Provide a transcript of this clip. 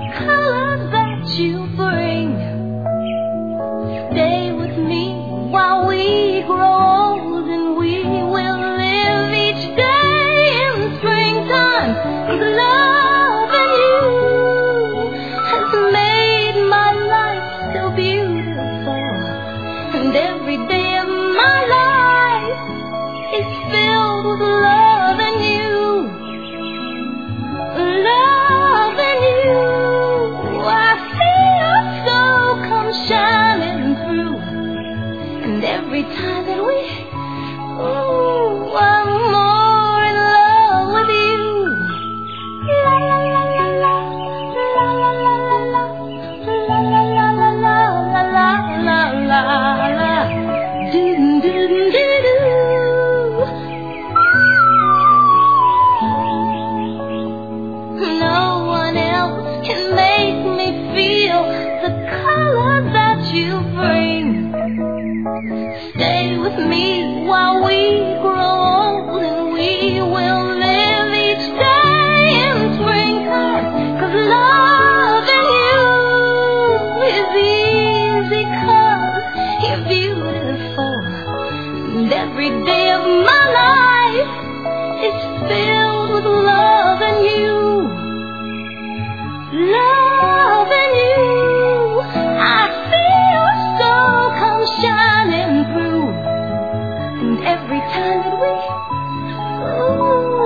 colors that you bring. Stay with me while we grow old, and we will live each day in springtime. 'Cause loving you has made my life so beautiful, and every day of my life is filled with loving you. Loving you, I see your soul come shining through, and every time that I'm more in love with you. La la la la la, la la la la la, la la la la la, la la la, do do do do. No one else can make me feel the color that you bring. Stay with me while we grow old, and we will live each day in springtime. 'Cause loving you is easy, 'cause you're beautiful, and every day of my life is filled with loving you. Loving you, I see your soul come shining through, and every time that